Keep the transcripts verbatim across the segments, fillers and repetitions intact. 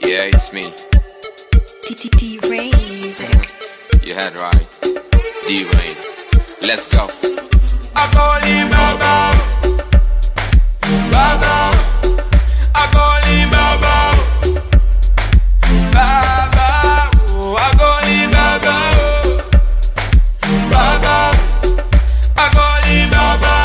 Yeah, it's me. D-Rain music. You heard right. D-Rain. Let's go. I call him Baba. Baba. I call him Baba. Baba. Oh, I call him Baba. Baba. I call him Baba.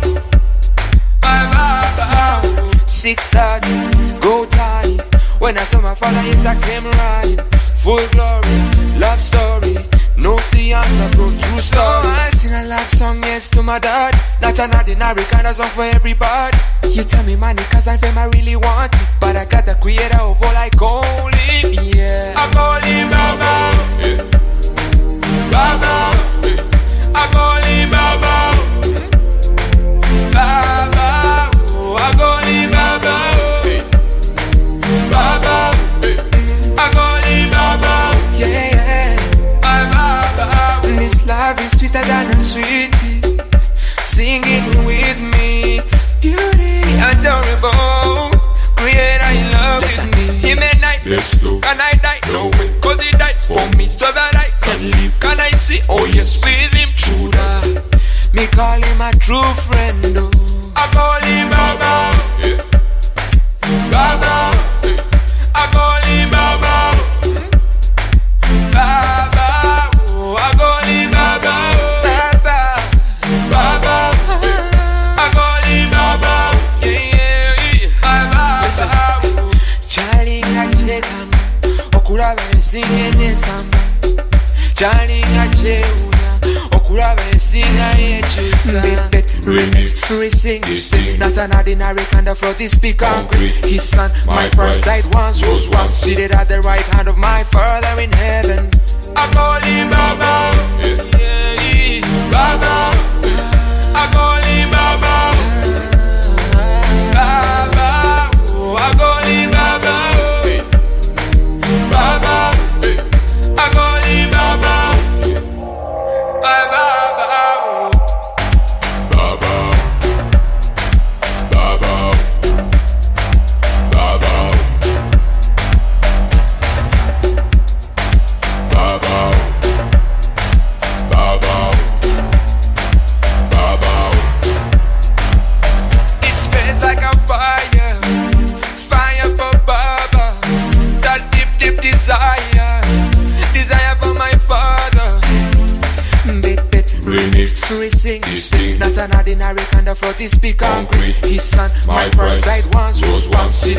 Baba. Six thirty, go time. When I saw my father, yes, I came riding. Full glory, love story. No seance, a true story. I sing a love song, yes, to my dad. Not an ordinary kind of song for everybody. You tell me money, cause I fame I really want it. But I got the creator of all I call him. Yeah, I call him Baba. Yeah. Baba. Yeah. I call him Baba. Baba. Oh, I call him Baba. Yeah. Baba. Yeah. I call him Baba. Yeah, yeah. Baba. This love is sweeter than a sweetie. Singing with me. Beauty, adorable. Creator in love Listen. with me. He may night. Let's go. Can I die? No way. Cause he died for me so that I can live. Can I see? Oh yes, with him true that. Me call him a true friend. Oh. I call him Baba. Yeah. Baba. Yeah. I call him Baba. Baba. Oh, I call him Baba. Baba. Baba. Yeah. I call him Baba. Yeah, yeah, yeah. Baba. Charlie ngacheka okulaba ensinga enesamba. Charlie ngacheuna okulaba ensinga yechusa. Remix, re-sing, not an ordinary kind of flow. This speak angry. His son, my first died once, rose once, seated at the right hand of my Father in heaven. I call him Baba. Yeah, yeah. Baba. I call him Baba. Baba. Oh, I call him Baba. Baba. I call him Baba. Baba. Not an ordinary kind of flow. This speak angry. His son, my first died once, rose once,